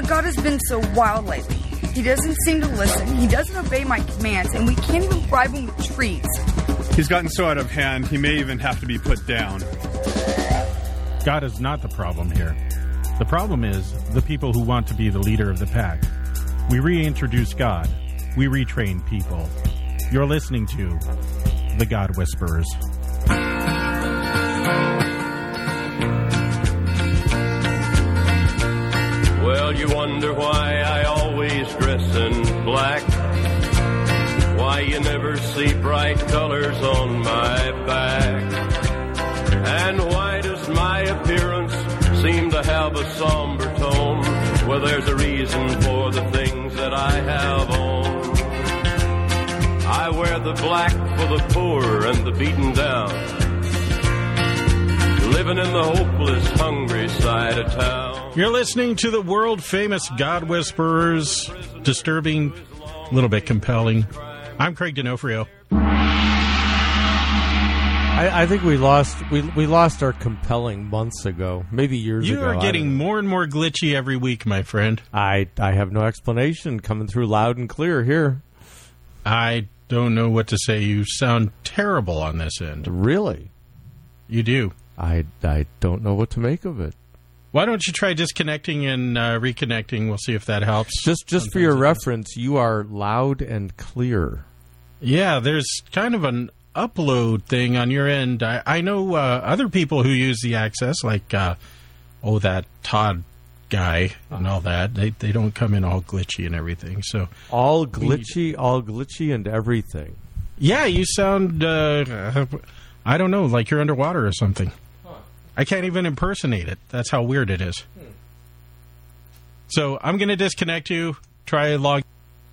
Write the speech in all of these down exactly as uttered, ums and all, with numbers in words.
God has been so wild lately. He doesn't seem to listen. He doesn't obey my commands, and we can't even bribe him with treats. He's gotten so out of hand, he may even have to be put down. God is not the problem here. The problem is the people who want to be the leader of the pack. We reintroduce God. We retrain people. You're listening to The God Whisperers. Well, you wonder why I always dress in black, why you never see bright colors on my back, and why does my appearance seem to have a somber tone? Well, there's a reason for the things that I have on. I wear the black for the poor and the beaten down, living in the hopeless, hungry side of town. You're listening to the world-famous God Whisperers. Disturbing, a little bit compelling. I'm Craig D'Onofrio. I, I think we lost we we lost our compelling months ago, maybe years you ago. You are getting more and more glitchy every week, my friend. I I have no explanation. Coming through loud and clear here. I don't know what to say. You sound terrible on this end. Really? You do. I, I don't know what to make of it. Why don't you try disconnecting and uh, reconnecting? We'll see if that helps. Just just Sometimes for your reference, you are loud and clear. Yeah, there's kind of an upload thing on your end. I, I know uh, other people who use the access, like, uh, oh, that Todd guy and all that. They they don't come in all glitchy and everything. So all glitchy, all glitchy and everything. Yeah, you sound, uh, I don't know, like you're underwater or something. I can't even impersonate it. That's how weird it is. Hmm. So I'm going to disconnect you. Try log.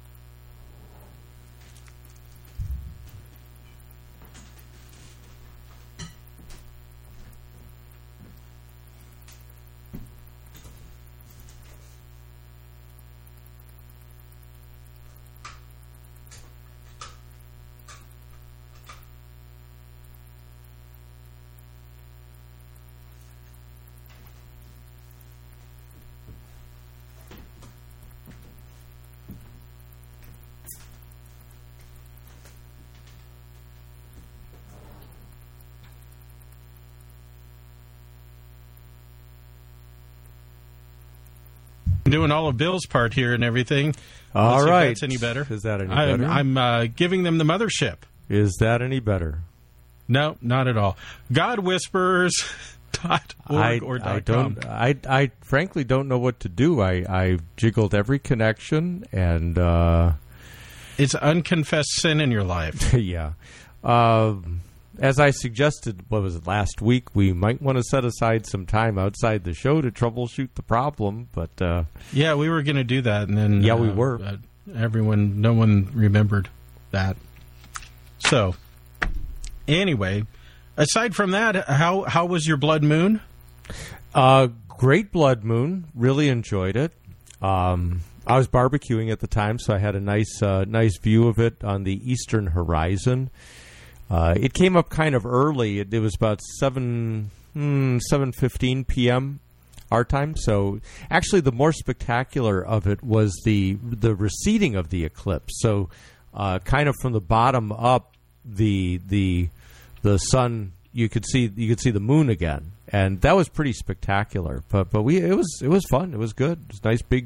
Doing all of Bill's part here and everything. All Let's see right. if that's any better. Is that any I'm, better? I'm uh, giving them the mothership. Is that any better? No, not at all. God Whisperers dot org or I dot don't. com. I, I frankly don't know what to do. I I jiggled every connection and uh, it's unconfessed sin in your life. yeah. Um, As I suggested, what was it, last week, we might want to set aside some time outside the show to troubleshoot the problem, but... Uh, yeah, we were going to do that, and then... Yeah, we uh, were. Uh, everyone, no one remembered that. So, anyway, aside from that, how how was your blood moon? Uh, great blood moon. Really enjoyed it. Um, I was barbecuing at the time, so I had a nice, uh, nice view of it on the eastern horizon. Uh, it came up kind of early. It, it was about seven mm, seven fifteen p.m. our time. So actually, the more spectacular of it was the the receding of the eclipse. So uh, kind of from the bottom up, the the the sun you could see you could see the moon again, and that was pretty spectacular. But but we it was it was fun. It was good. It was nice big.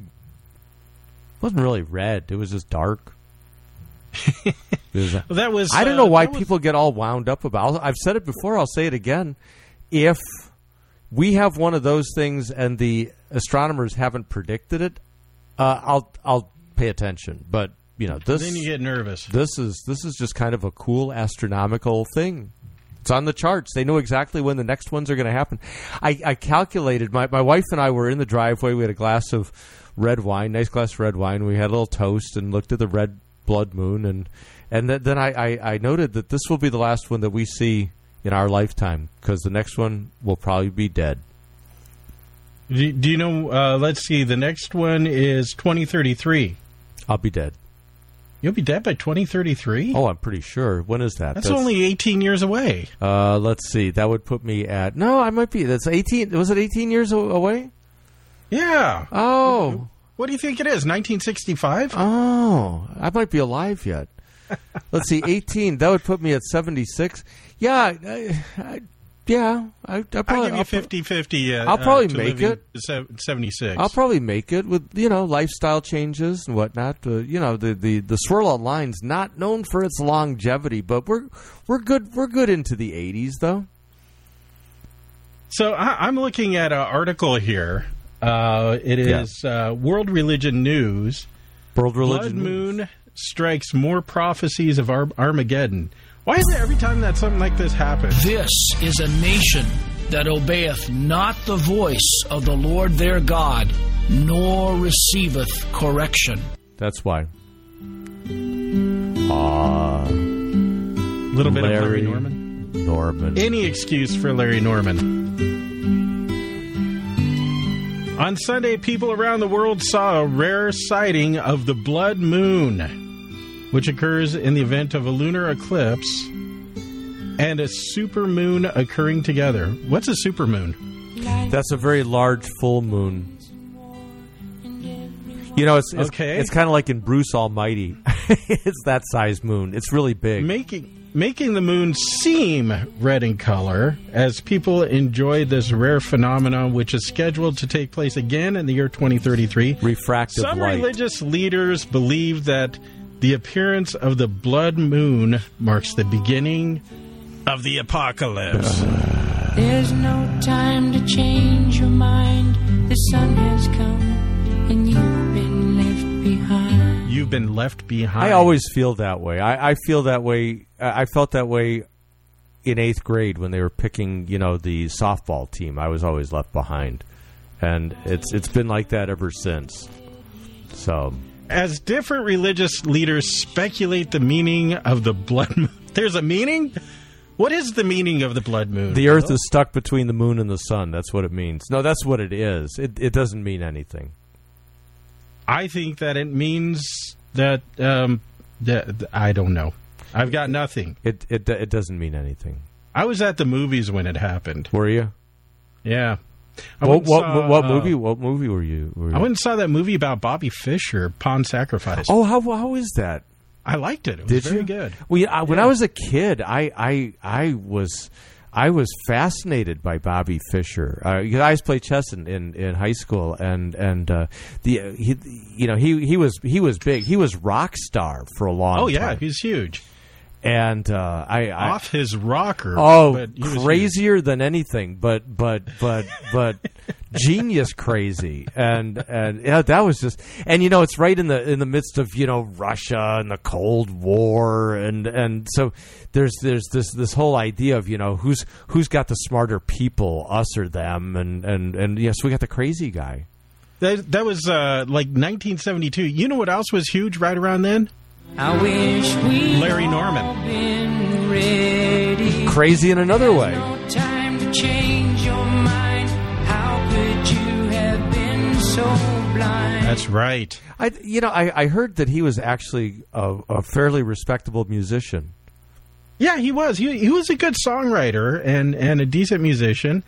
It wasn't really red. It was just dark. Was, well, that was. I don't know uh, why was, people get all wound up about. I've said it before. I'll say it again. If we have one of those things and the astronomers haven't predicted it, uh, I'll I'll pay attention. But you know, this then you get nervous. This is this is just kind of a cool astronomical thing. It's on the charts. They know exactly when the next ones are going to happen. I, I calculated. My my wife and I were in the driveway. We had a glass of red wine, nice glass of red wine. We had a little toast and looked at the red blood moon, and and th- then I, I, I noted that this will be the last one that we see in our lifetime, because the next one will probably be dead. Do, do you know, uh, let's see, the next one is twenty thirty-three. I'll be dead. You'll be dead by twenty thirty-three? Oh, I'm pretty sure. When is that? That's, That's only eighteen years away. Uh, let's see. That would put me at... No, I might be. That's eighteen... Was it eighteen years away? Yeah. Oh. What do you think it is? nineteen sixty-five? Oh, I might be alive yet. Let's see, eighteen. That would put me at seventy-six. Yeah, I, I, yeah. I, I probably, I'll give you fifty-fifty. Uh, I'll probably uh, to make living it. to seventy-six. I'll probably make it with, you know, lifestyle changes and whatnot. Uh, you know, the, the, the Swirl Online's not known for its longevity, but we're we're good we're good into the eighties though. So I, I'm looking at an article here. Uh, it is yeah. uh, World Religion News. World Religion Blood News. Moon strikes more prophecies of Ar- Armageddon. Why is it every time that something like this happens? This is a nation that obeyeth not the voice of the Lord their God, nor receiveth correction. That's why. Ah, uh, little bit Larry of Larry Norman. Norman. Any excuse for Larry Norman. On Sunday, people around the world saw a rare sighting of the blood moon, which occurs in the event of a lunar eclipse and a supermoon occurring together. What's a supermoon? That's a very large full moon. You know, it's it's, okay. it's kind of like in Bruce Almighty. It's that size moon. It's really big. Making making the moon seem red in color as people enjoy this rare phenomenon, which is scheduled to take place again in the year twenty thirty-three. Refractive Some light. religious leaders believe that the appearance of the blood moon marks the beginning of the apocalypse. There's no time to change your mind. The sun has come and you've been left behind. You've been left behind. I always feel that way. I, I feel that way. I felt that way in eighth grade when they were picking, you know, the softball team. I was always left behind, and it's it's been like that ever since. So, as different religious leaders speculate the meaning of the blood moon, there's a meaning. What is the meaning of the blood moon? The Earth is stuck between the moon and the sun. That's what it means. No, that's what it is. It it doesn't mean anything. I think that it means that, um, that I don't know. I've got nothing. It it it doesn't mean anything. I was at the movies when it happened. Were you? Yeah. I what what, saw, what uh, movie? What movie were you? Were you? I went and saw that movie about Bobby Fischer, Pawn Sacrifice. Oh, how how is that? I liked it. It was Did very you? good. Well, I, when yeah. I was a kid, I, I I was I was fascinated by Bobby Fischer. Uh, I used to play chess in, in, in high school, and and uh, the he you know he he was he was big. He was rock star for a long oh, time. Oh yeah, he's huge. And uh, I, I off his rocker. Oh, but crazier huge. than anything, but but but but genius crazy, and and yeah, that was just. And you know, it's right in the in the midst of you know Russia and the Cold War, and and so there's there's this this whole idea of you know who's who's got the smarter people, us or them, and and and yes, we got the crazy guy. That that was uh, like nineteen seventy-two. You know what else was huge right around then? I wish we Larry Norman. Been ready. Crazy in another way. No time to change your mind. How could you have been so blind? That's right. I you know I, I heard that he was actually a, a fairly respectable musician. Yeah, he was. He he was a good songwriter and, and a decent musician.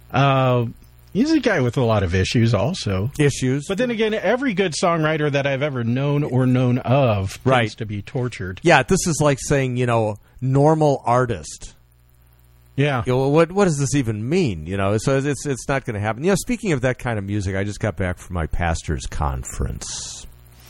Uh, he's a guy with a lot of issues also. Issues. But then again, every good songwriter that I've ever known or known of right. tends to be tortured. Yeah, this is like saying, you know, normal artist. Yeah. You know, what what does this even mean? You know, so it's it's not going to happen. You know, speaking of that kind of music, I just got back from my pastor's conference.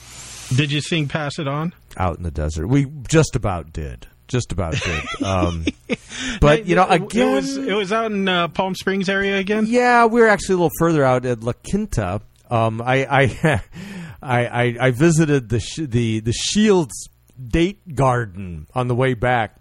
Did you sing Pass It On? Out in the desert. We just about did. Just about did. Um, but, you know, again... It was, it was out in uh, Palm Springs area again? Yeah, we were actually a little further out at La Quinta. Um, I, I, I, I, I visited the, the, the Shields Date Garden on the way back.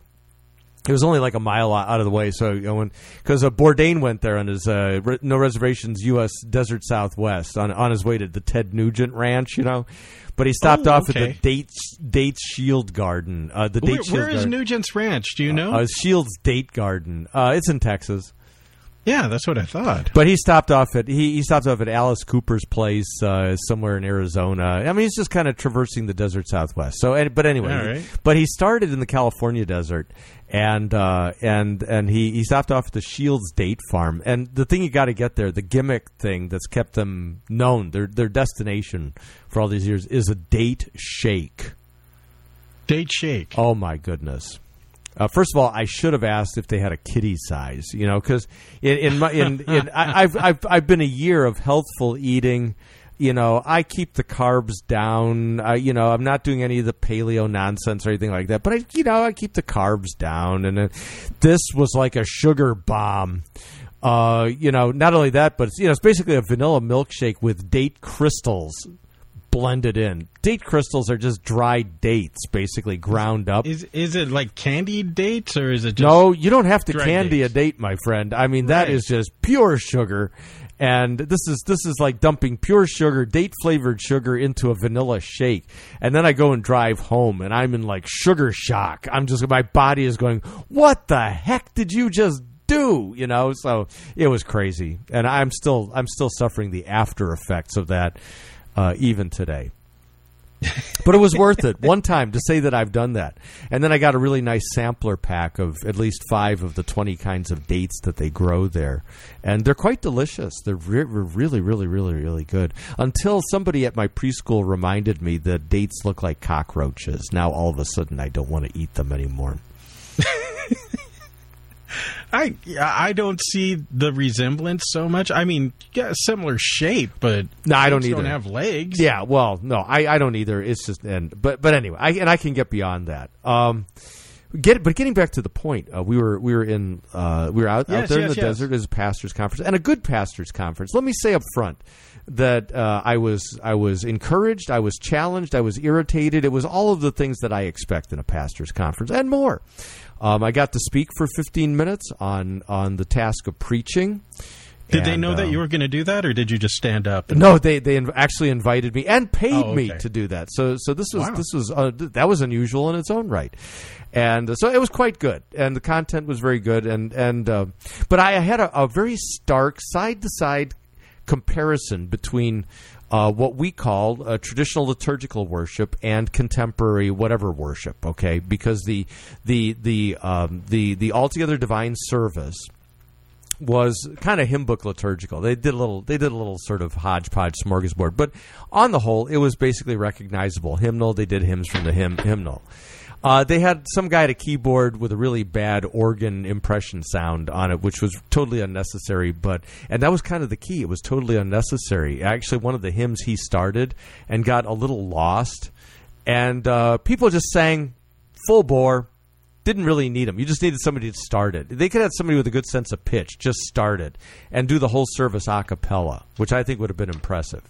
It was only like a mile out of the way, so you know, because uh, Bourdain went there on his uh, re- No Reservations U S Desert Southwest on on his way to the Ted Nugent Ranch, you know. But he stopped oh, off okay. at the Dates Dates Shield Garden. Uh, the Where, Date Shield where is Garden. Nugent's Ranch? Do you know? Uh, uh, Shields Date Garden. Uh, it's in Texas. Yeah, that's what I thought. But he stopped off at he, he stopped off at Alice Cooper's place uh, somewhere in Arizona. I mean, he's just kind of traversing the desert Southwest. So, but anyway, All right. but he started in the California desert, and uh, and and he, he stopped off at the Shields Date Farm. And the thing you got to get there, the gimmick thing that's kept them known, their their destination for all these years is a date shake. Date shake. Oh my goodness. Uh, first of all, I should have asked if they had a kitty size, you know, because in in, my, in, in I, I've I've I've been a year of healthful eating. You know, I keep the carbs down. I, you know, I'm not doing any of the paleo nonsense or anything like that. But I, you know, I keep the carbs down. And uh, this was like a sugar bomb. Uh, you know, not only that, but it's, you know, it's basically a vanilla milkshake with date crystals blended in. Date crystals are just dried dates, basically ground up. Is is it like candied dates, or is it just No, you don't have to candy dates? a date, my friend. I mean, that Right. is just pure sugar. And this is this is like dumping pure sugar, date flavored sugar into a vanilla shake. And then I go and drive home and I'm in like sugar shock. I'm just my body is going, "What the heck did you just do?" You know, so it was crazy. And I'm still I'm still suffering the after effects of that uh, even today. But it was worth it one time to say that I've done that. And then I got a really nice sampler pack of at least five of the twenty kinds of dates that they grow there. And they're quite delicious. They're re- really, really, really, really good. Until somebody at my preschool reminded me that dates look like cockroaches. Now all of a sudden I don't want to eat them anymore. I I don't see the resemblance so much. I mean, yeah, similar shape, but No, I don't dates either. Don't have legs. Yeah, well, no, I, I don't either. It's just and but but anyway, I, and I can get beyond that. Um, get but getting back to the point, uh, we were we were in uh, we were out, Yes, out there yes, in the yes. desert as a pastors' conference and a good pastors' conference. Let me say up front that uh, I was I was encouraged, I was challenged, I was irritated. It was all of the things that I expect in a pastors' conference and more. Um, I got to speak for fifteen minutes on on the task of preaching. Did they And, know that um, you were going to do that, or did you just stand up? And, No, they they inv- actually invited me and paid Oh, me okay. to do that. So so this was Wow. this was uh, th- that was unusual in its own right, and uh, so it was quite good, and the content was very good, and and uh, but I had a, a very stark side to side comparison between uh, what we call uh, traditional liturgical worship and contemporary whatever worship. Okay, because the the the um, the the altogether divine service was kind of hymn book liturgical. They did a little they did a little sort of hodgepodge smorgasbord, but on the whole, it was basically recognizable hymnal. They did hymns from the hymn hymnal. Uh, they had some guy at a keyboard with a really bad organ impression sound on it, which was totally unnecessary. But and that was kind of the key. It was totally unnecessary. Actually, one of the hymns he started and got a little lost, and uh, people just sang full bore. Didn't really need them. You just needed somebody to start it. They could have somebody with a good sense of pitch just start it and do the whole service a cappella, which I think would have been impressive.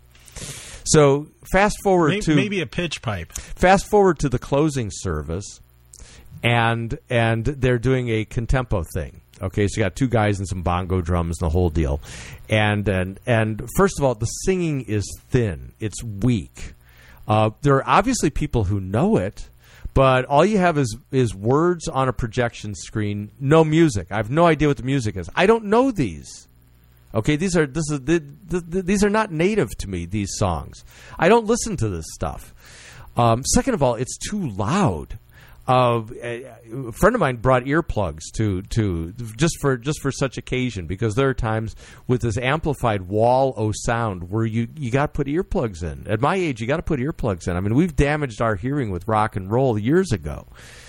So fast forward maybe, to maybe a pitch pipe. fast forward to the closing service, and and they're doing a contempo thing. Okay, so you got two guys and some bongo drums and the whole deal, and and and first of all, the singing is thin. It's weak. Uh, there are obviously people who know it. But all you have is is words on a projection screen, no music. I have no idea what the music is. I don't know these. Okay, these are this is the, the, the, these are not native to me. These songs, I don't listen to this stuff. Um, second of all, it's too loud. Uh, a friend of mine brought earplugs to to just for just for such occasion, because there are times with this amplified wall o sound where you you got to put earplugs in. At my age, you got to put earplugs in. I mean, we've damaged our hearing with rock and roll years ago,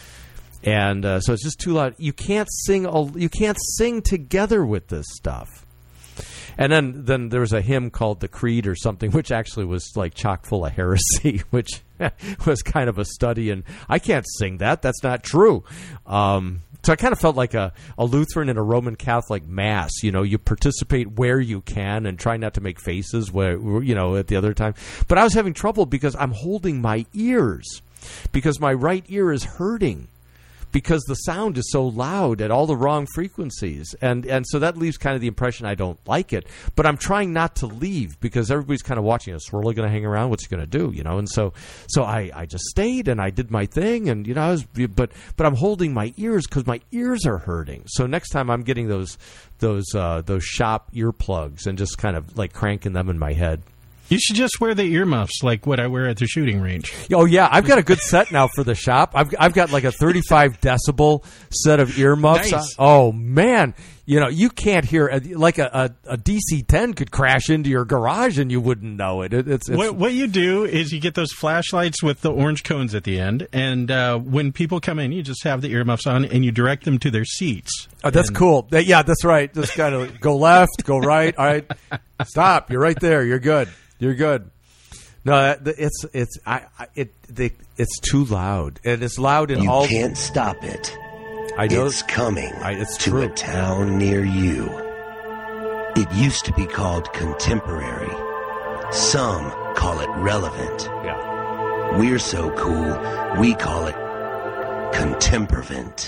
and uh, so it's just too loud. You can't sing. al- You can't sing together with this stuff. And then, then there was a hymn called the Creed or something, which actually was like chock full of heresy, which was kind of a study in, I can't sing that. That's not true. Um, so I kind of felt like a, a Lutheran in a Roman Catholic mass. You know, you participate where you can and try not to make faces where, you know, at the other time. But I was having trouble because I'm holding my ears because my right ear is hurting. because the sound is so loud at all the wrong frequencies. And and so that leaves kind of the impression I don't like it. But I'm trying not to leave because everybody's kind of watching. Is Swirly going to hang around? What's he going to do? You know. And so so I, I just stayed and I did my thing. And you know, I was, but but I'm holding my ears because my ears are hurting. So next time I'm getting those those uh, those shop earplugs and just kind of like cranking them in my head. You should just wear the earmuffs like what I wear at the shooting range. Oh, yeah. I've got a good set now for the shop. I've I've got like a thirty-five decibel set of earmuffs. Nice. Oh, man. You know, you can't hear, like a, a, a D C ten could crash into your garage and you wouldn't know it. it it's, it's what, what you do is you get those flashlights with the orange cones at the end, and uh, when people come in, you just have the earmuffs on and you direct them to their seats. Oh, that's and, cool. Yeah, that's right. Just kind of go left, go right. All right. Stop. You're right there. You're good. You're good. No, it's it's I, I it they, it's too loud, and it's loud in you all. You can't stop it. I know it's coming I, it's to true. a town near you. It used to be called contemporary. Some call it relevant. Yeah. We're so cool, we call it contemporvent.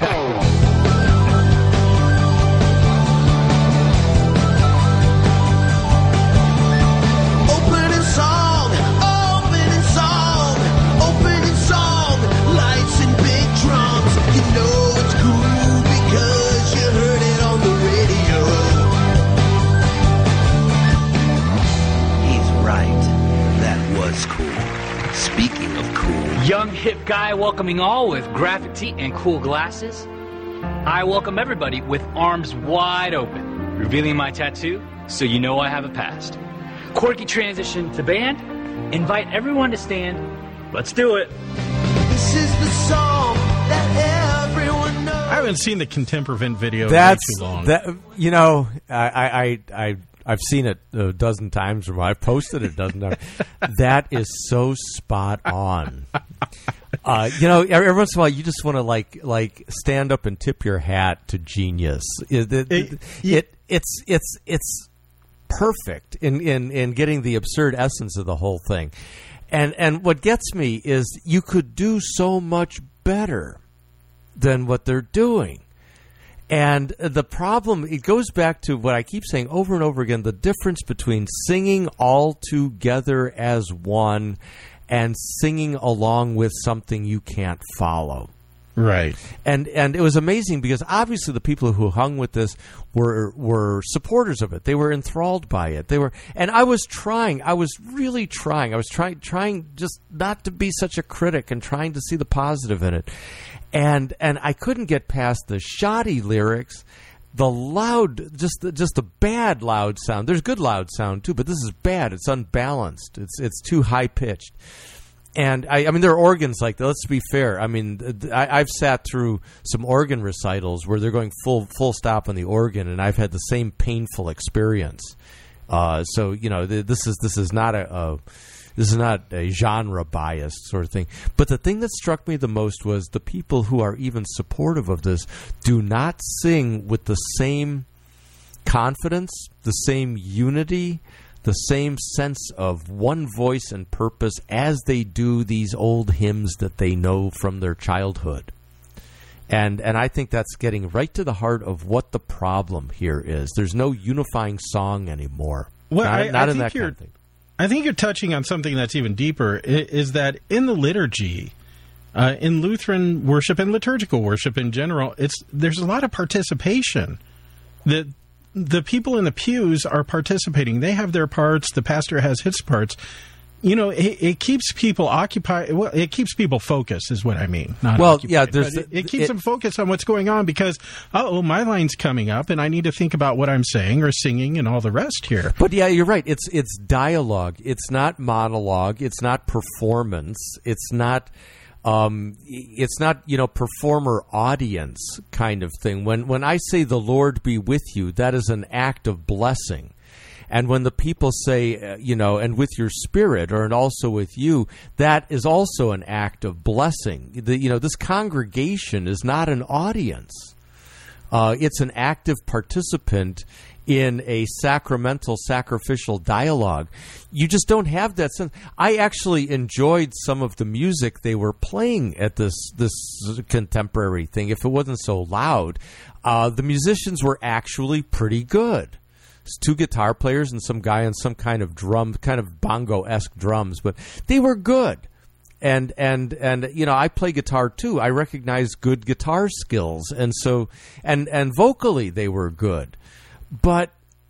Speaking of cool, young hip guy welcoming all with graphic tee and cool glasses. I welcome everybody with arms wide open, revealing my tattoo so you know I have a past. Quirky transition to band. Invite everyone to stand. Let's do it. This is the song that everyone knows. I haven't seen the Contemporvent video That's in too long. That, you know, I I I. I've seen it a dozen times, or I've posted it a dozen times. That is so spot on. Uh, you know, every once in a while, you just want to like like stand up and tip your hat to genius. It, it, it, it it's it's it's perfect in, in, in getting the absurd essence of the whole thing. And and what gets me is you could do so much better than what they're doing. And the problem, it goes back to what I keep saying over and over again, the difference between singing all together as one and singing along with something you can't follow. Right. And and it was amazing because obviously the people who hung with this were were supporters of it. They were enthralled by it. They were, and I was trying, I was really trying. I was trying trying just not to be such a critic and trying to see the positive in it. And and I couldn't get past the shoddy lyrics, the loud, just the, just the bad loud sound. There's good loud sound too, but this is bad. It's unbalanced. It's it's too high pitched. And I, I mean, there are organs like that. Let's be fair. I mean, I, I've sat through some organ recitals where they're going full full stop on the organ, and I've had the same painful experience. Uh, so you know, this is this is not a. a This is not a genre-biased sort of thing. But the thing that struck me the most was the people who are even supportive of this do not sing with the same confidence, the same unity, the same sense of one voice and purpose as they do these old hymns that they know from their childhood. And and I think that's getting right to the heart of what the problem here is. There's no unifying song anymore. Well, not I, not I in that you're, kind of thing. I think you're touching on something that's even deeper, is that in the liturgy, uh, in Lutheran worship and liturgical worship in general, it's there's a lot of participation. The, the people in the pews are participating. They have their parts. The pastor has his parts. You know, it, it keeps people occupied. Well, it keeps people focused, is what I mean. Not well, occupied, yeah, there's it, it keeps it, them focused on what's going on because, oh, my line's coming up, and I need to think about what I'm saying or singing and all the rest here. But yeah, you're right. It's it's dialogue. It's not monologue. It's not performance. It's not. Um, it's not, you know, performer audience kind of thing. When when I say the Lord be with you, that is an act of blessing. And when the people say, uh, you know, and with your spirit, or and also with you, that is also an act of blessing. The, you know, this congregation is not an audience. Uh, it's an active participant in a sacramental, sacrificial dialogue. You just don't have that sense. I actually enjoyed some of the music they were playing at this this contemporary thing. If it wasn't so loud, uh, the musicians were actually pretty good. It's two guitar players and some guy on some kind of drum, kind of bongo-esque drums, but they were good. And, and, and, you know, I play guitar too. I recognize good guitar skills. And so, and, and vocally they were good, but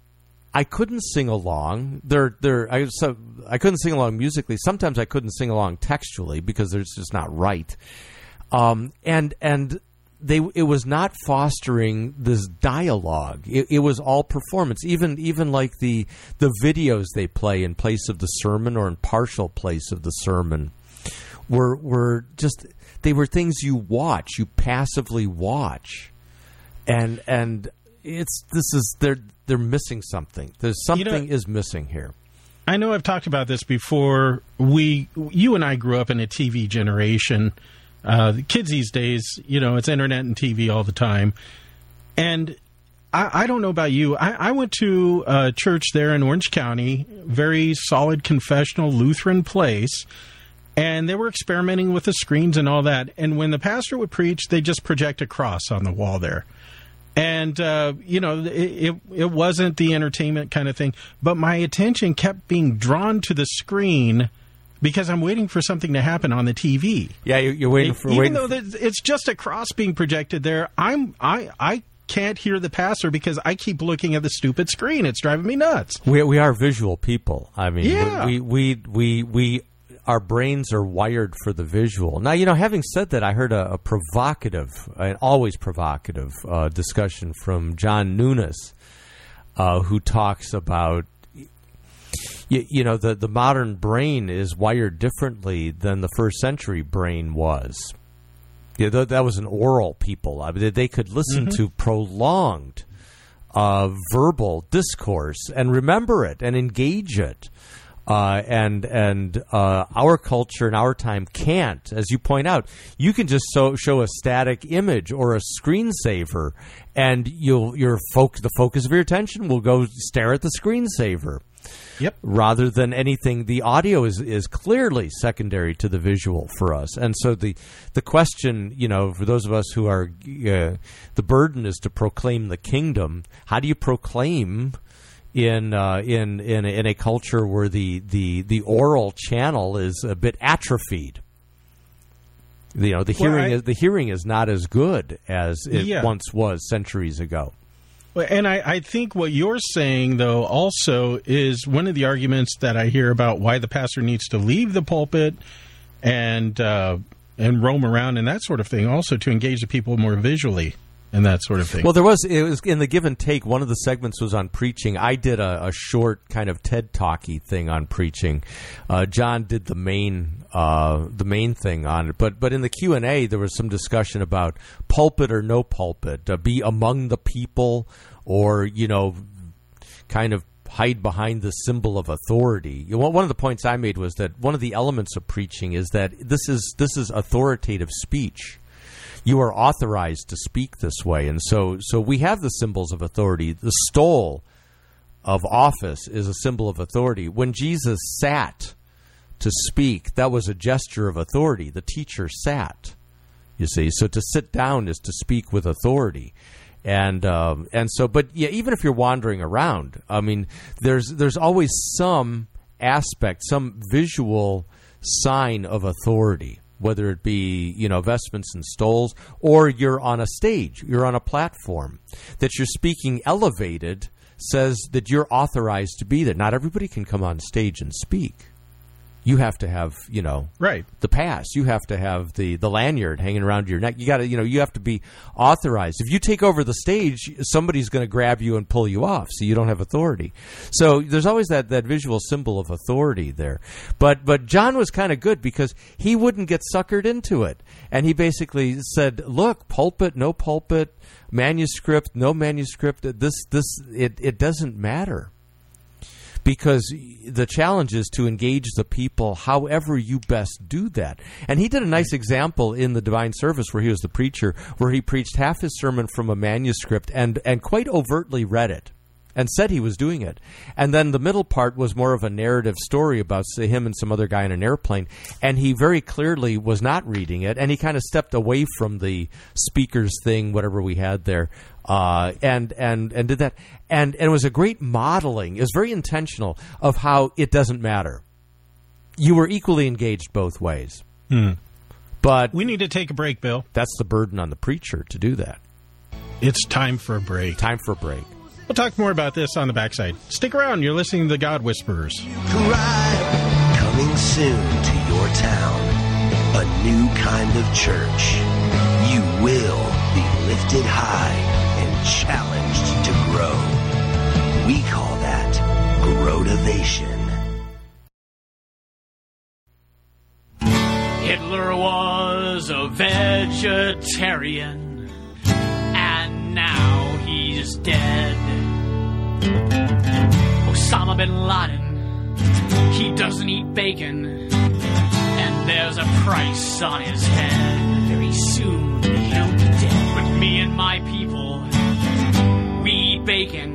I couldn't sing along. They're, they're, I, so I couldn't sing along musically. Sometimes I couldn't sing along textually because it's just not right. Um, and, and they, it was not fostering this dialogue. It, it was all performance. Even, even like the, the videos they play in place of the sermon or in partial place of the sermon. Were were just they were things you watch, you passively watch, and and it's this is they're they're missing something. There's something you know, is missing here. I know I've talked about this before. We you and I grew up in a T V generation. Uh, the kids these days, you know, it's internet and T V all the time, and I, I don't know about you. I, I went to a church there in Orange County, very solid confessional Lutheran place. And they were experimenting with the screens and all that. And when the pastor would preach, they just project a cross on the wall there. And, uh, you know, it, it, it wasn't the entertainment kind of thing. But my attention kept being drawn to the screen because I'm waiting for something to happen on the T V. Yeah, you're, you're waiting for... Even waiting though it's just a cross being projected there, I'm I I can't hear the pastor because I keep looking at the stupid screen. It's driving me nuts. We, we are visual people. I mean, yeah. we we we... we our brains are wired for the visual. Now, you know, having said that, I heard a, a provocative, an always provocative uh, discussion from John Nunes, uh, who talks about, you, you know, the, the modern brain is wired differently than the first century brain was. Yeah, th- that was an oral people. I mean, they could listen mm-hmm. to prolonged uh, verbal discourse and remember it and engage it. Uh, and and uh, our culture and our time can't. As you point out, you can just so, show a static image or a screensaver, and you'll your foc- the focus of your attention will go stare at the screensaver. Yep. Rather than anything, the audio is, is clearly secondary to the visual for us. And so the the question, you know, for those of us who are uh, the burden is to proclaim the kingdom. How do you proclaim? In uh, in in in a culture where the, the, the oral channel is a bit atrophied, you know, the well, hearing I, is the hearing is not as good as it yeah. once was centuries ago. Well, and I, I think what you're saying, though, also is one of the arguments that I hear about why the pastor needs to leave the pulpit and uh, and roam around and that sort of thing, also to engage the people more visually. And that sort of thing. Well, there was, it was in the Give and Take, one of the segments was on preaching. I did a, a short kind of TED Talky thing on preaching. Uh, John did the main uh, the main thing on it. But but in the Q and A, there was some discussion about pulpit or no pulpit, uh, be among the people or, you know, kind of hide behind the symbol of authority. You know, one of the points I made was that one of the elements of preaching is that this is this is authoritative speech. You are authorized to speak this way. And so so we have the symbols of authority. The stole of office is a symbol of authority. When Jesus sat to speak, that was a gesture of authority. The teacher sat, you see. So to sit down is to speak with authority. And um, and so, but yeah, even if you're wandering around, I mean, there's there's always some aspect, some visual sign of authority. Whether it be, you know, vestments and stoles, or you're on a stage, you're on a platform, that you're speaking elevated says that you're authorized to be there. Not everybody can come on stage and speak. You have to have, you know, right. the pass. You have to have the, the lanyard hanging around your neck. You got to, you know, you have to be authorized. If you take over the stage, somebody's going to grab you and pull you off, so you don't have authority. So there's always that, that visual symbol of authority there. But but John was kind of good because he wouldn't get suckered into it. And he basically said, look, pulpit, no pulpit, manuscript, no manuscript, this this it, it doesn't matter. Because the challenge is to engage the people however you best do that. And he did a nice example in the Divine Service where he was the preacher, where he preached half his sermon from a manuscript and, and quite overtly read it. and said he was doing it. And then the middle part was more of a narrative story about, say, him and some other guy in an airplane. And he very clearly was not reading it, and he kind of stepped away from the speakers thing, whatever we had there, uh, and and and did that. And, and it was a great modeling. It was very intentional of how it doesn't matter. You were equally engaged both ways. Hmm. But we need to take a break, Bill. That's the burden on the preacher to do that. It's time for a break. Time for a break. We'll talk more about this on the backside. Stick around. You're listening to the God Whisperers. Coming soon to your town, a new kind of church. You will be lifted high and challenged to grow. We call that Growtivation. Hitler was a vegetarian, and now he's dead. Osama bin Laden, he doesn't eat bacon, and there's a price on his head. Very soon he'll be dead. But me and my people, we eat bacon,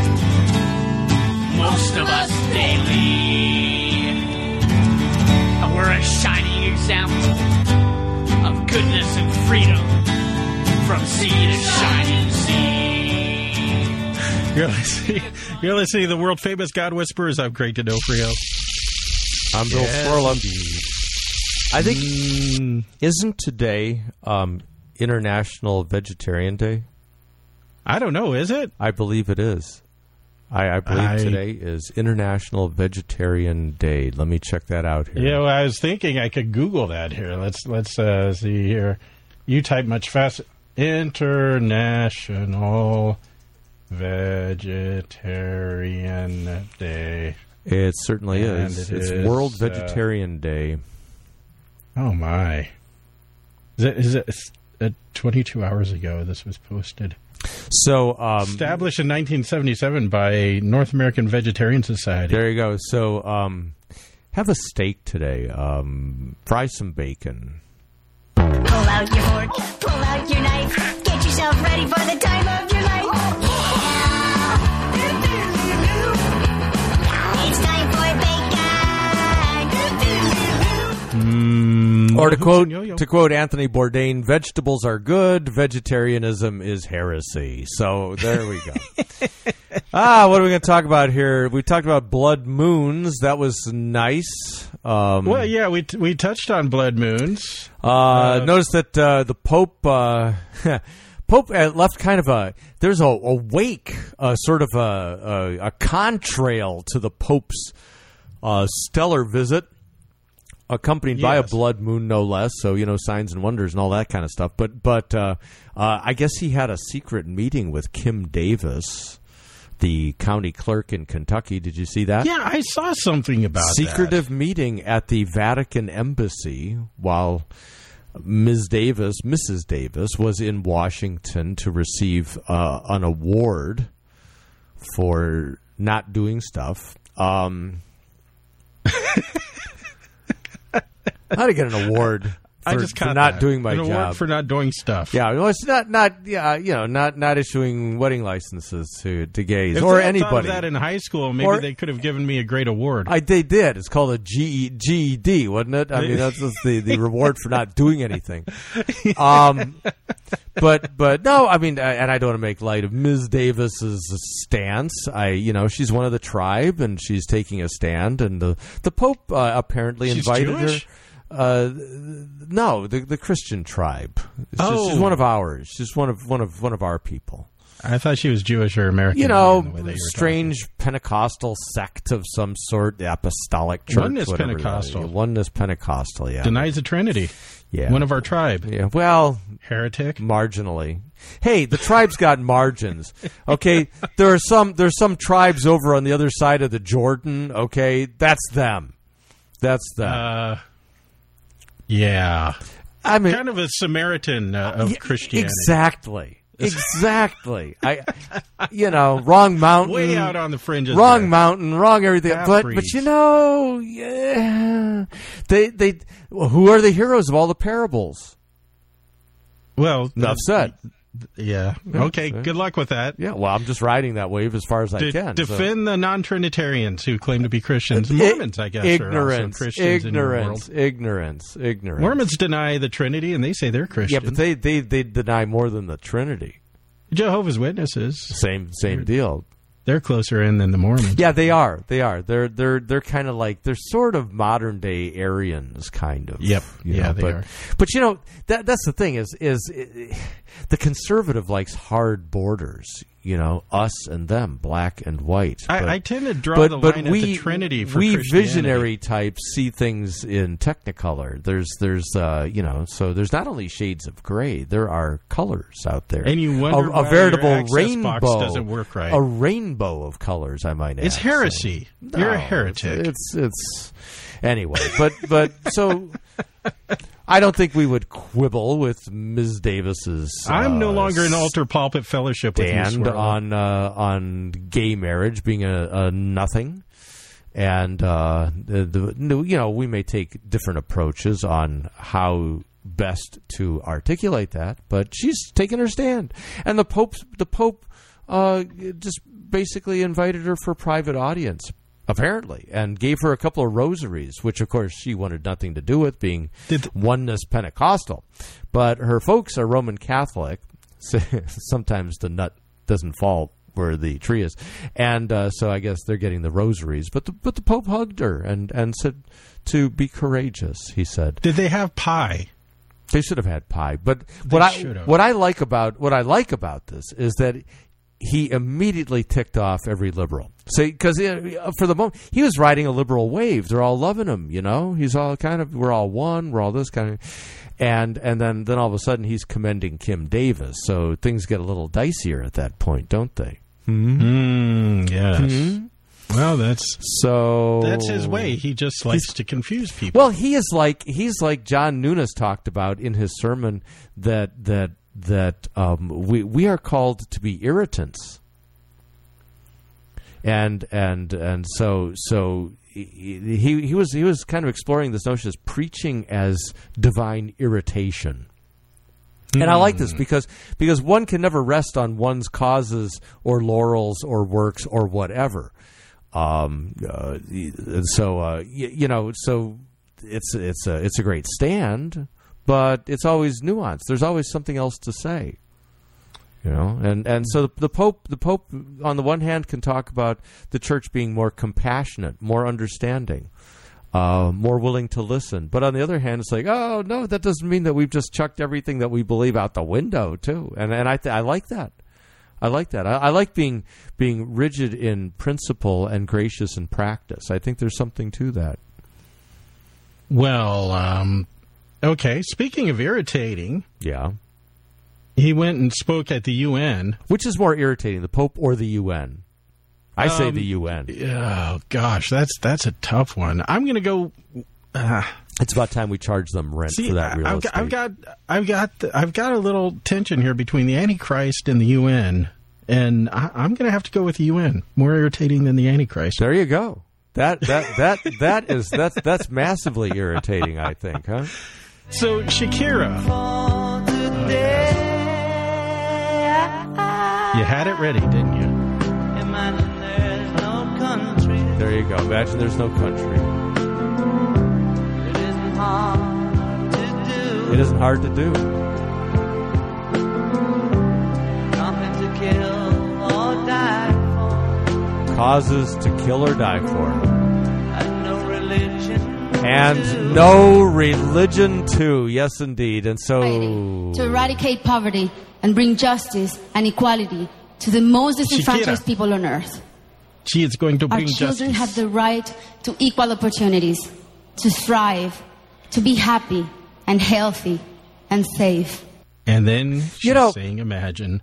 most of us daily. And we're a shining example of goodness and freedom from sea to shining sea. You're listening, you're listening to the world famous God Whisperers. I'm Craig D'Onofrio. I'm Bill Yes. Squirrel. I think, Mm. isn't today um, International Vegetarian Day? I don't know, is it? I believe it is. I, I believe I- today is International Vegetarian Day. Let me check that out here. Yeah, well, I was thinking I could Google that here. Let's let's uh, see here. You type much faster. International Vegetarian Day. It certainly And is. it It's is, World uh, Vegetarian Day. Oh my! Is it is it uh, twenty-two hours ago? This was posted. So, um, Established in nineteen seventy-seven by North American Vegetarian Society. there you go. So, um, have a steak today. Um, fry some bacon. Pull out your fork, pull out your knife, get yourself ready for the time of your life. It's time for bacon. Or to quote Yo-yo. to quote Anthony Bourdain, vegetables are good, vegetarianism is heresy. So there we go. ah, what are we going to talk about here? We talked about blood moons. That was nice. Um, Well, yeah, we t- we touched on blood moons. uh, uh, notice that uh, the Pope uh, Pope uh, left kind of a there's a, a wake, a sort of a, a, a contrail to the Pope's uh, stellar visit. Accompanied by a Yes. blood moon, no less. So, you know, signs and wonders and all that kind of stuff. But, but uh, uh, I guess he had a secret meeting with Kim Davis, the county clerk in Kentucky. Did you see that? Yeah, I saw something about Secretive meeting at the Vatican Embassy while Miz Davis, Missus Davis, was in Washington to receive uh, an award for not doing stuff. Um How to get an award for, I just for caught not that. doing my An award job for not doing stuff. Yeah, well, it's not not yeah, you know, not not issuing wedding licenses to to gays If or they had thought of anybody. that in high school, maybe Or- they could have given me a great award. I they did. It's called a G E D, wasn't it? I mean, that's just the the reward for not doing anything. Um, but but no, I mean, and I don't want to make light of Miz Davis's stance. I you know, she's one of the tribe and she's taking a stand, and the the Pope uh, apparently She's invited Jewish? her. Uh, no, the the Christian tribe. She's, Oh. she's one of ours. She's one of one of one of our people. I thought she was Jewish or American. You know, in the way that you were strange Pentecostal sect of some sort, the Apostolic Church, Oneness whatever that is. Pentecostal. Oneness Pentecostal. Yeah, talking. Denies the Trinity. yeah, One of our tribe. yeah. Well, Heretic. marginally. Hey, the tribe's got margins. Okay, there are some there's some tribes over on the other side of the Jordan. Okay, that's them. That's them. Uh, yeah. I mean, Kind of a Samaritan uh, of Yeah, Christianity. Exactly. Exactly. I, you know, wrong mountain. Way out on the fringes. Wrong there. mountain, wrong everything. But but Half-breeds. you know, yeah, they they well, who are the heroes of all the parables? Well, Enough said. Yeah. Okay. Good luck with that. Yeah. Well, I'm just riding that wave as far as I De- can. defend so. the non-Trinitarians who claim to be Christians. Mormons, I guess, ignorance, are also Christians ignorance, in your world. Ignorance. Ignorance. Mormons deny the Trinity, and they say they're Christians. Yeah, but they, they, they deny more than the Trinity. Jehovah's Witnesses. Same same deal. They're closer in than the Mormons. Yeah, they are. They are. They're they're they're kind of like they're sort of modern day Aryans, kind of. Yep. You yeah, know, they but, are. But you know that that's the thing is is uh, the conservative likes hard borders. You know, us and them, black and white. I, But, I tend to draw but, the but line we, at the Trinity for we Christianity. visionary types see things in Technicolor. There's there's uh, you know so there's not only shades of gray, there are colors out there, And you wonder a, a why veritable your access rainbow box doesn't work right. A rainbow of colors, I might add. It's heresy. So, You're a no, heretic. It's it's anyway, but but so. I don't think we would quibble with Miz Davis's. Uh, I'm no longer in altar pulpit fellowship with you, stand Swirl. on uh, on gay marriage being a, a nothing, and uh, the, the you know we may take different approaches on how best to articulate that, but she's taken her stand, and the Pope the Pope uh, just basically invited her for private audience. Apparently, and gave her a couple of rosaries, which, of course, she wanted nothing to do with, being Did oneness Pentecostal. But her folks are Roman Catholic. So sometimes the nut doesn't fall where the tree is. And uh, so I guess they're getting the rosaries. But the, but the Pope hugged her and, and said to be courageous, he said. Did they have pie? They should have had pie. But They what I should have. what I like about what I like about this is that he immediately ticked off every liberal. So, because for the moment he was riding a liberal wave, they're all loving him. You know, he's all kind of we're all one, we're all this kind of, and and then then all of a sudden he's commending Kim Davis. So things get a little dicier at that point, don't they? Hmm. Mm, yes. Hmm? Well, that's so that's his way. He just likes to confuse people. Well, he is like he's like John Nunes talked about in his sermon that that. that um, we we are called to be irritants, and and and so so he he was he was kind of exploring this notion of preaching as divine irritation, mm. and I like this because because one can never rest on one's causes or laurels or works or whatever, um, uh, so uh, you, you know so it's it's a it's a great stand. But it's always nuanced. There's always something else to say, you know. And and so the, the Pope, the Pope, on the one hand, can talk about the church being more compassionate, more understanding, uh, more willing to listen. But on the other hand, it's like, oh no, that doesn't mean that we've just chucked everything that we believe out the window too. And and I th- I like that. I like that. I, I like being being rigid in principle and gracious in practice. I think there's something to that. Well, um. Okay, speaking of irritating, yeah, he went and spoke at the U N. Which is more irritating, the Pope or the U N? I say um, the U N. Oh gosh, that's that's a tough one. I'm going to go. Uh, it's about time we charge them rent see, for that real I've, estate. I've got, I've got, I've got a little tension here between the Antichrist and the U N, and I, I'm going to have to go with the U N. More irritating than the Antichrist. There you go. That that that that is that's that's massively irritating. I think, huh? So, Shakira. Uh, you had it ready, didn't you? There you go. Imagine there's no country. It isn't hard to do. Causes to kill or die for. And no religion too, yes indeed. And so to eradicate poverty and bring justice and equality to the most disenfranchised Shakira. people on earth. She is going to Our bring children justice. have the right to equal opportunities, to thrive, to be happy and healthy and safe. And then she's You know- saying, imagine.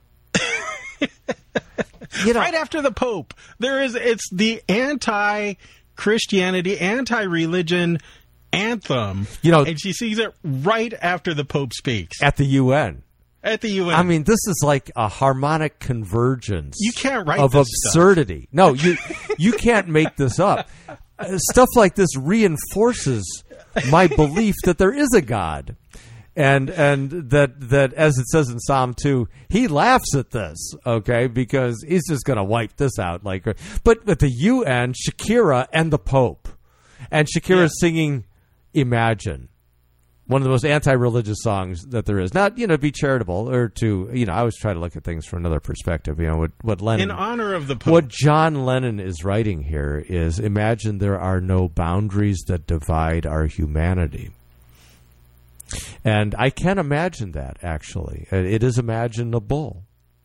you know, right after the Pope, there is, it's the anti-Christianity, anti-religion anthem. You know- and she sings it right after the Pope speaks. at the U N. At the U N. I mean, this is like a harmonic convergence. You can't write of this absurdity. No, you you can't make this up. Uh, Stuff like this reinforces my belief that there is a God. And and that that as it says in Psalm two, he laughs at this, okay, because he's just going to wipe this out. Like, but at the U N, Shakira and the Pope, and Shakira's yeah. singing "Imagine," one of the most anti-religious songs that there is. Not, you know, be charitable or to, you know, I always try to look at things from another perspective. You know, what what Lennon, in honor of the Pope, what John Lennon is writing here is, imagine there are no boundaries that divide our humanity. And I can imagine that, actually. It is imaginable.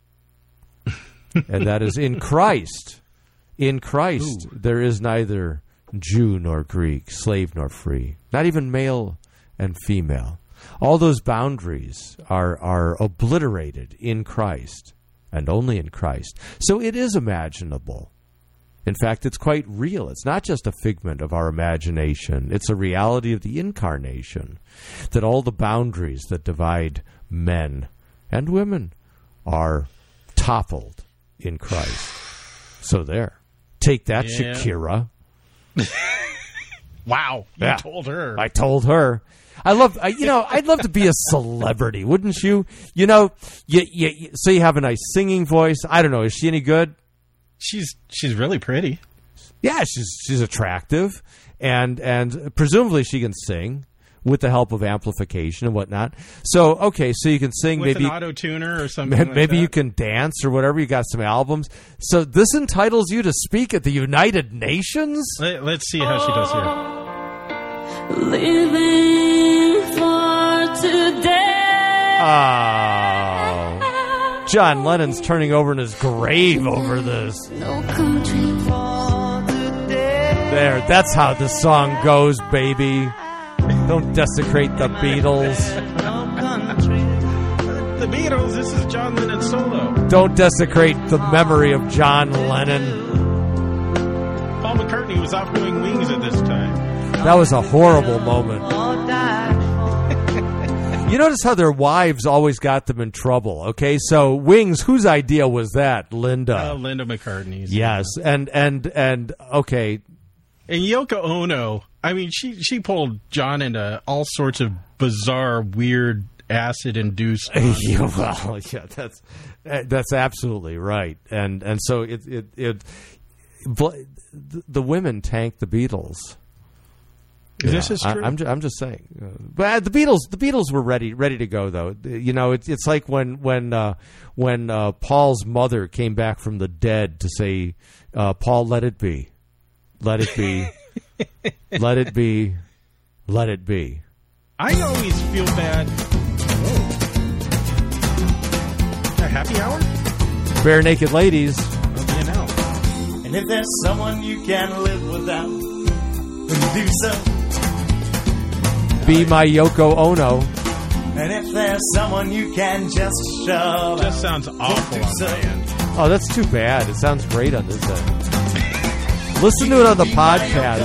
And that is in Christ. In Christ, Ooh. There is neither Jew nor Greek, slave nor free, not even male and female. All those boundaries are, are obliterated in Christ, and only in Christ. So it is imaginable. In fact, it's quite real. It's not just a figment of our imagination. It's a reality of the incarnation, that all the boundaries that divide men and women are toppled in Christ. So there. Take that, yeah. Shakira. Wow. You yeah. told her. I told her. I love, I, you know, I'd love to be a celebrity, wouldn't you? You know, you, you, so you have a nice singing voice. I don't know. Is she any good? She's she's really pretty. Yeah, she's she's attractive, and and presumably she can sing with the help of amplification and whatnot. So okay, so you can sing, with maybe an auto tuner or something. Maybe, like maybe that. You can dance or whatever. You got some albums. So this entitles you to speak at the United Nations. Let, let's see how she does here. Living for today. Oh. John Lennon's turning over in his grave over this. No country for today. There, that's how the song goes, baby. Don't desecrate the Beatles. The Beatles, this is John Lennon solo. Don't desecrate the memory of John Lennon. Paul McCartney was off doing Wings at this time. That was a horrible moment. You notice how their wives always got them in trouble, okay? So Wings, whose idea was that? Linda. Uh, Linda McCartney's. Yes, and, and, and, okay. And Yoko Ono, I mean, she, she pulled John into all sorts of bizarre, weird, acid-induced... yeah, well, yeah, that's that's absolutely right. And and so it... it, it the women tanked the Beatles. Yeah, this is true. I, I'm, just, I'm just saying, uh, but the Beatles, the Beatles were ready, ready to go. Though, you know, it's it's like when when uh, when uh, Paul's mother came back from the dead to say, uh, "Paul, let it be, let it be, let it be, let it be." I always feel bad. Whoa. A happy hour? Bare Naked Ladies. Oh, you know. And if there's someone you can live without, then do so. Be my Yoko Ono. And if there's someone you can just shove, it just sounds awful on my end. Oh, that's too bad. It sounds great on this end. Listen to it on the podcast.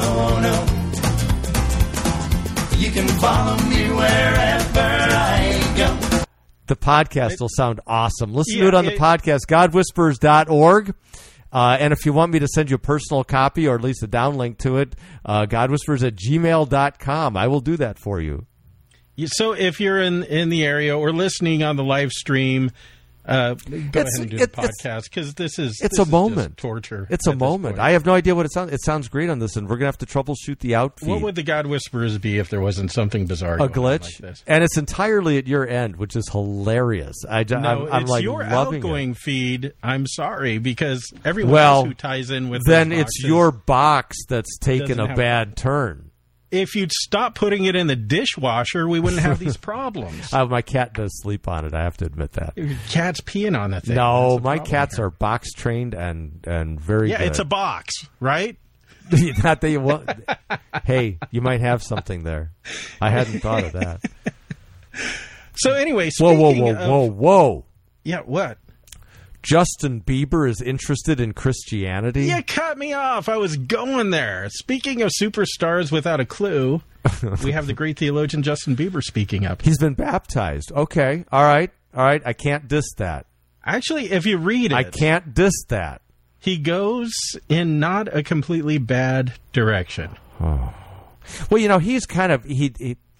You can follow me wherever I go. The podcast will sound awesome. Listen yeah, to it on it, the podcast, god whispers dot org. Uh, and if you want me to send you a personal copy or at least a downlink to it, uh, godwhispers at gmail dot com. I will do that for you. So if you're in, in the area or listening on the live stream, uh, go it's, ahead and do it, the podcast because this is it's this a moment. Is torture. It's a moment. I have no idea what it sounds. It sounds great on this, and we're gonna have to troubleshoot the outfeed. What would the God Whisperers be if there wasn't something bizarre? A going glitch, on like this? And it's entirely at your end, which is hilarious. I, no, I'm, I'm it's like your loving outgoing it. feed. I'm sorry because everyone well, else who ties in with then those it's boxes your box that's taken a have- bad turn. If you'd stop putting it in the dishwasher, we wouldn't have these problems. Uh, my cat does sleep on it. I have to admit that. Your cat's peeing on that thing. No, my cats here. are box trained and and very yeah, good. it's a box, right? Not that you want. Hey, you might have something there. I hadn't thought of that. So anyway, whoa, whoa, speaking whoa, of, whoa, whoa! Yeah, what? Justin Bieber is interested in Christianity? You cut me off. I was going there. Speaking of superstars without a clue, we have the great theologian Justin Bieber speaking up. He's been baptized. Okay. All right. All right. I can't diss that. Actually, if you read it... I can't diss that. He goes in not a completely bad direction. Oh. Well, you know, he's kind of... he. he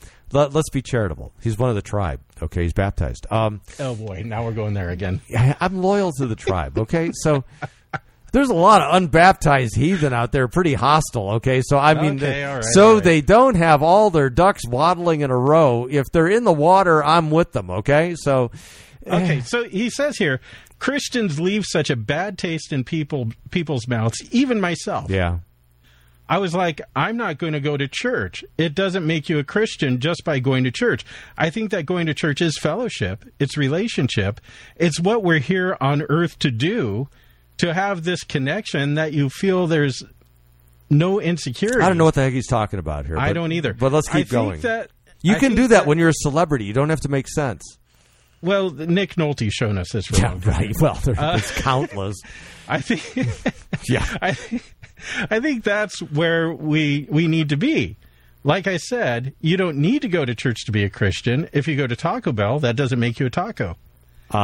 let, let's be charitable. He's one of the tribe. Okay, he's baptized. Um, oh boy, now we're going there again. I'm loyal to the tribe. Okay, so there's a lot of unbaptized heathen out there, pretty hostile. Okay, so I mean, okay, all right, so all right. they don't have all their ducks waddling in a row. If they're in the water, I'm with them. Okay, so okay, so he says here, Christians leave such a bad taste in people people's mouths, even myself. Yeah. I was like, I'm not going to go to church. It doesn't make you a Christian just by going to church. I think that going to church is fellowship. It's relationship. It's what we're here on earth to do, to have this connection that you feel there's no insecurity. I don't know what the heck he's talking about here. I but, don't either. But let's keep I going. Think that, you I can think do that, that when you're a celebrity. You don't have to make sense. Well, Nick Nolte's shown us this for a Yeah, long time. right. Well, there, Uh, there's countless. I think. Yeah. I, I think that's where we we need to be. Like I said, you don't need to go to church to be a Christian. If you go to Taco Bell, that doesn't make you a taco. Uh,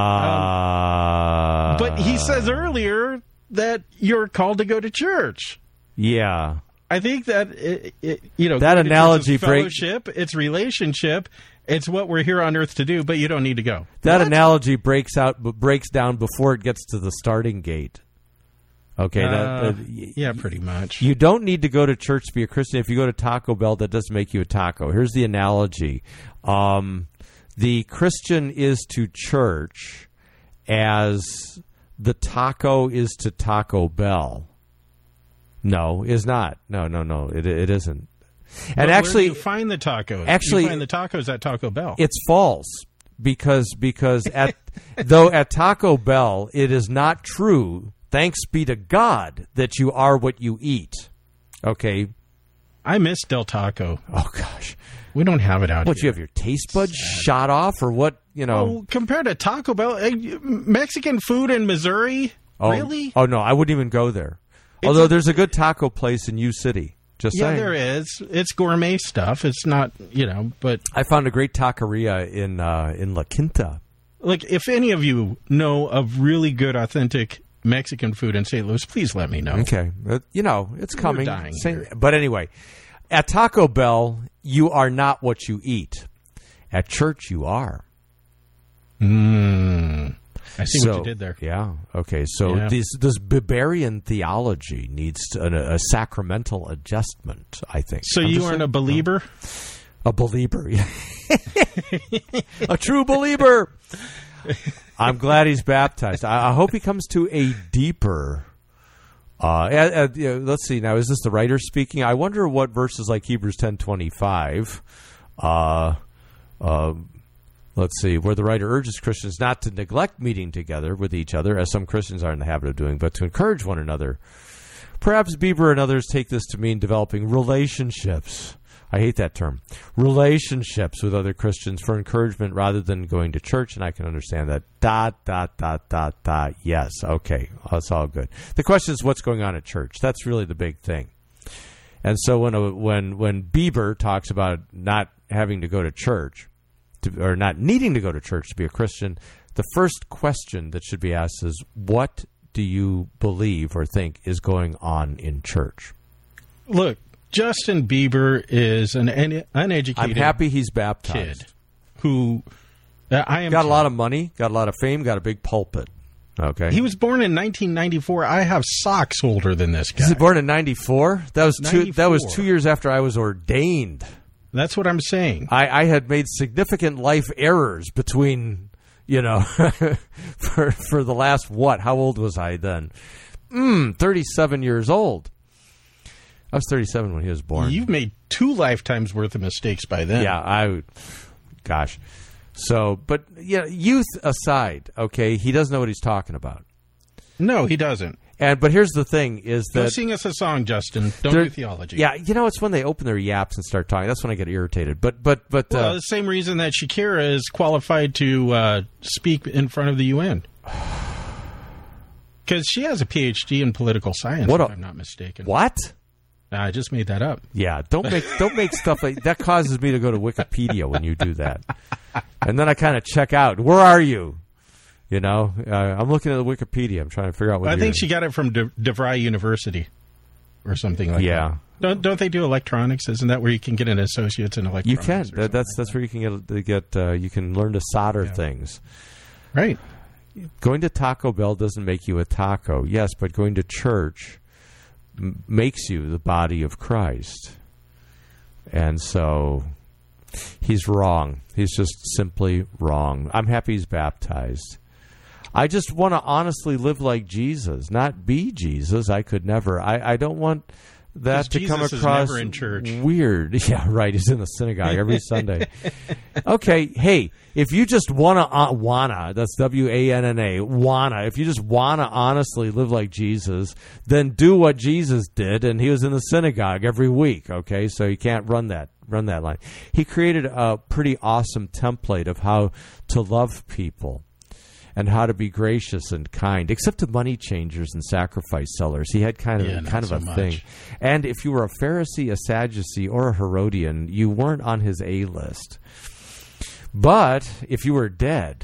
um, but he says earlier that you're called to go to church. Yeah. I think that it, it, you know that going to church analogy is breaks. fellowship. It's relationship. It's what we're here on earth to do. But you don't need to go. That What? analogy breaks out, but breaks down before it gets to the starting gate. Okay, that, Uh, uh, yeah, pretty much. You don't need to go to church to be a Christian. If you go to Taco Bell, that doesn't make you a taco. Here's the analogy. Um, the Christian is to church as the taco is to Taco Bell. No, is not. No, no, no, it, it isn't. And But actually, where do you find the tacos. Actually, you find the tacos at Taco Bell. It's false because because at though at Taco Bell it is not true. Thanks be to God that you are what you eat. Okay. I miss Del Taco. Oh gosh, we don't have it out what, here. you have your taste buds shot off, or what? You know, Oh, compared to Taco Bell, eh, Mexican food in Missouri, oh, really? Oh no, I wouldn't even go there. It's Although a- there's a good taco place in U City. Just Yeah, saying. there is. It's gourmet stuff. It's not, you know, but I found a great taqueria in uh, in La Quinta. like if any of you know of really good, authentic Mexican food in Saint Louis, please let me know. Okay, uh, you know it's We're coming. dying Same- here. but anyway, at Taco Bell, you are not what you eat. At church, you are. Mm. I see so, what you did there. Yeah. Okay. So Yeah. this this Biberian theology needs to, a, a sacramental adjustment, I think. So I'm you just aren't saying- a believer? A believer. Yeah. A true believer. I'm glad he's baptized. I, I hope he comes to a deeper. Uh, uh, uh, you know, let's see. Now, is this the writer speaking? I wonder what verses like Hebrews ten twenty-five. Uh, uh, let's see, where the writer urges Christians not to neglect meeting together with each other, as some Christians are in the habit of doing, but to encourage one another. Perhaps Bieber and others take this to mean developing relationships. I hate that term. Relationships with other Christians for encouragement rather than going to church, and I can understand that. Dot, dot, dot, dot, dot. Yes, okay, that's all good. The question is what's going on at church. That's really the big thing. And so when a, when when Bieber talks about not having to go to church, to, or not needing to go to church to be a Christian, the first question that should be asked is, what do you believe or think is going on in church? Look, Justin Bieber is an un- uneducated I'm happy he's baptized. kid who uh, I am Got a lot of money, got a lot of fame, got a big pulpit. Okay. He was born in nineteen ninety-four. I have socks older than this guy. Was he born in ninety-four? That was two. That was ninety-four. two years after I was ordained. That's what I'm saying. I, I had made significant life errors between, you know, for for the last what? How old was I then? Mm, thirty-seven years old. I was thirty-seven when he was born. You've made two lifetimes worth of mistakes by then. Yeah, I. Gosh. So, but yeah, youth aside, okay, he doesn't know what he's talking about. No, he doesn't. And but here's the thing: is Go that sing us a song, Justin. Don't there- do theology. Yeah, you know, it's when they open their yaps and start talking. That's when I get irritated. But but but Well, uh, the same reason that Shakira is qualified to uh, speak in front of the U N. Because she has a P H D in political science, What if a- I'm not mistaken. what? Nah, I just made that up. Yeah, don't make don't make stuff like that. Causes me to go to Wikipedia when you do that, and then I kind of check out. Where are you? You know, uh, I'm looking at the Wikipedia. I'm trying to figure out what. I you're think she got it from De- DeVry University or something like Yeah. Don't don't they do electronics? Isn't that where you can get an associate's in electronics? You can. That, that's that's where you can get get uh, you can learn to solder yeah. things. Right. Going to Taco Bell doesn't make you a taco. Yes, but going to church m- makes you the body of Christ. And so he's wrong. He's just simply wrong. I'm happy he's baptized. I just want to honestly live like Jesus, not be Jesus. I could never. I, I don't want that to Jesus come is across never in church. Weird. Yeah, right. He's in the synagogue every Sunday. Okay, hey, if you just wanna uh, wanna, that's W A N N A, wanna. If you just wanna honestly live like Jesus, then do what Jesus did, and he was in the synagogue every week. Okay, so you can't run that run that line. He created a pretty awesome template of how to love people and how to be gracious and kind, except to money changers and sacrifice sellers. He had kind of yeah, kind of so a much. thing. And if you were a Pharisee, a Sadducee, or a Herodian, you weren't on his A list. But if you were dead,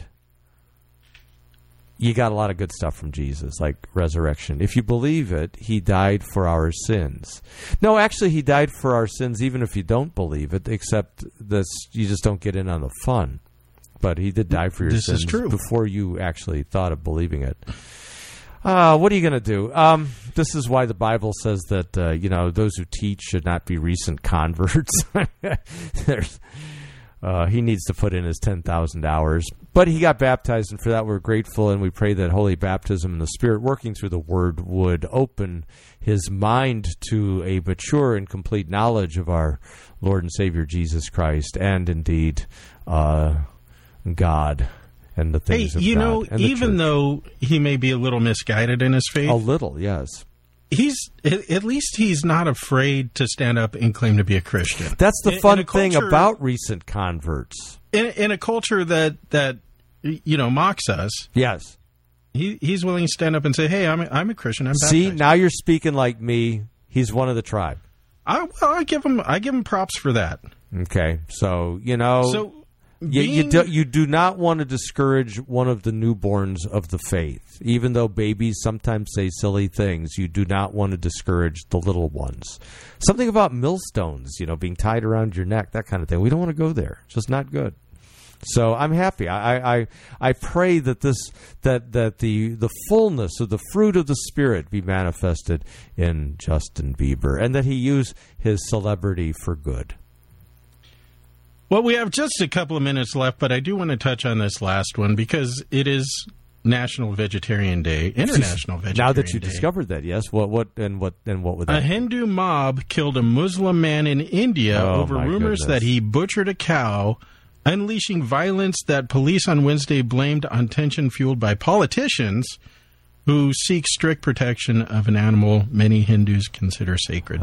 you got a lot of good stuff from Jesus, like resurrection. If you believe it, he died for our sins. No, actually, he died for our sins even if you don't believe it, except that you just don't get in on the fun. But he did die for your this sins is true. before you actually thought of believing it. Uh, what are you going to do? Um, this is why the Bible says that uh, you know those who teach should not be recent converts. There's, uh, he needs to put in his ten thousand hours. But he got baptized, and for that we're grateful, and we pray that holy baptism and the Spirit working through the Word would open his mind to a mature and complete knowledge of our Lord and Savior Jesus Christ, and indeed uh, God and the things hey, of you God. know, and the even church. though he may be a little misguided in his faith, A little, yes. he's at at least he's not afraid to stand up and claim to be a Christian. That's the In- fun in a thing culture- about recent converts. In, in a culture that that you know mocks us, Yes. he he's willing to stand up and say, "Hey, I'm a, I'm a Christian. I'm See, baptized." now you're speaking like me. He's one of the tribe. I, well, I give him I give him props for that. Okay, so you know, So you, you being- do you do not want to discourage one of the newborns of the faith, even though babies sometimes say silly things. You do not want to discourage the little ones. Something about millstones, you know, being tied around your neck, that kind of thing. We don't want to go there. It's just not good. So I'm happy. I, I I pray that this that that the the fullness of the fruit of the Spirit be manifested in Justin Bieber, and that he use his celebrity for good. Well, we have just a couple of minutes left, but I do want to touch on this last one because it is National Vegetarian Day, International Vegetarian Day. Now that you discovered that, yes, what what and what and what would that A Hindu mob killed a Muslim man in India Oh, over my rumors goodness. that he butchered a cow, unleashing violence that police on Wednesday blamed on tension fueled by politicians who seek strict protection of an animal many Hindus consider sacred.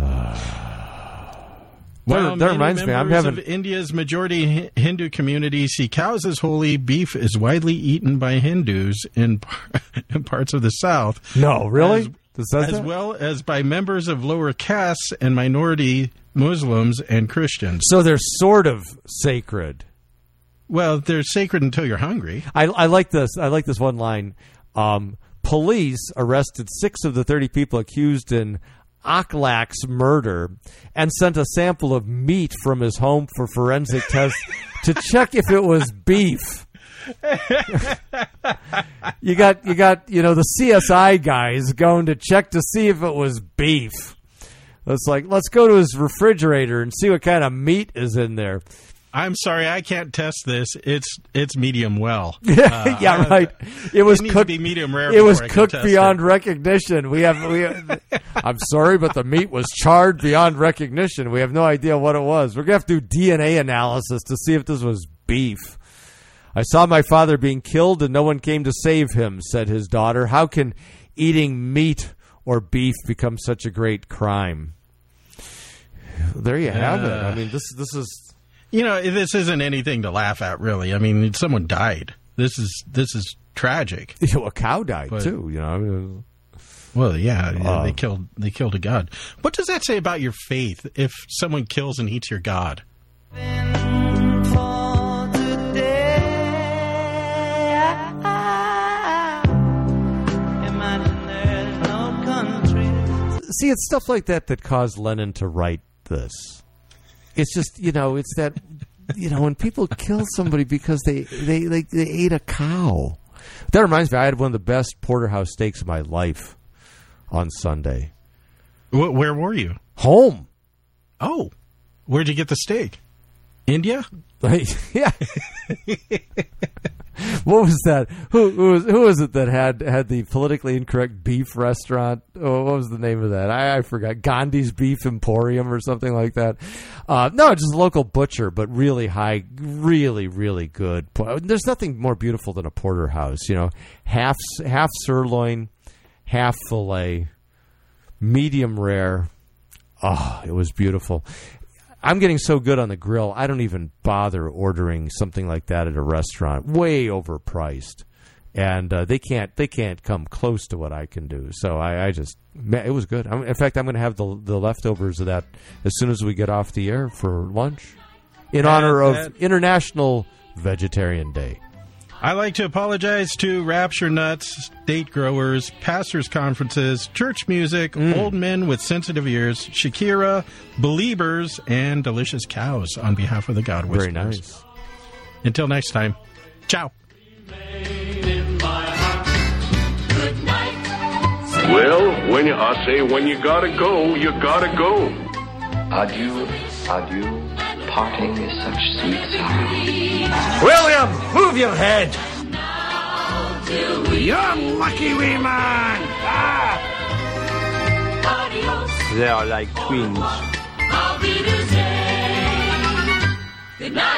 While That- that many reminds me, I'm members having- of India's majority Hi- Hindu community see cows as holy, beef is widely eaten by Hindus in, par- in parts of the South. No, really? As, Does that as that? well as by members of lower castes and minority Muslims and Christians. So they're sort of sacred. Well, they're sacred until you're hungry. I, I like this. I like this one line. Um, police arrested six of the thirty people accused in Akhlaq's murder and sent a sample of meat from his home for forensic tests to check if it was beef. you got, you got, you know, the C S I guys going to check to see if it was beef. It's like, let's go to his refrigerator and see what kind of meat is in there. I'm sorry, I can't test this. It's it's medium well. Yeah, yeah, Uh, right. It was needs cooked. to be medium rare. It was before I can cooked test beyond it. recognition. We have. We. I'm sorry, but the meat was charred beyond recognition. We have no idea what it was. We're gonna have to do D N A analysis to see if this was beef. I saw my father being killed, and no one came to save him," said his daughter. "How can eating meat or beef become such a great crime?" There you have it. Uh, I mean, this this is. You know, this isn't anything to laugh at, really. I mean, someone died. This is this is tragic. You know, a cow died But- too. You know. I mean, Well, yeah, yeah, Uh, they killed they killed a god. What does that say about your faith if someone kills and eats your god? see, it's stuff like that that caused Lennon to write this. It's just, you know, it's that, you know, when people kill somebody because they, they, they, they ate a cow. That reminds me, I had one of the best porterhouse steaks of my life on Sunday. Wh- where were you? Home. Oh, where'd you get the steak? India? Yeah. What was that? Who, who was who was it that had, had the politically incorrect beef restaurant? Oh, what was the name of that? I, I forgot. Gandhi's Beef Emporium or something like that. Uh, no, just a local butcher, but really high, really, really good. There's nothing more beautiful than a porterhouse. You know, half half sirloin, half fillet, medium rare. Oh, it was beautiful. I'm getting so good on the grill, I don't even bother ordering something like that at a restaurant. Way overpriced, and uh, they can't they can't come close to what I can do. So I, I just it was good. I'm, in fact, I'm going to have the the leftovers of that as soon as we get off the air for lunch, in honor of that. International Vegetarian Day. I like to apologize to Rapture Nuts, date growers, pastors' conferences, church music, mm. old men with sensitive ears, Shakira, Beliebers, and delicious cows on behalf of the God Whisperers. Very nice. Until next time, ciao. Well, when you, I say when you gotta go, you gotta go. Adieu, adieu. Parting is such sweet sorrow. William, move your head. You're lucky wee man. Ah. They are like twins. Good night.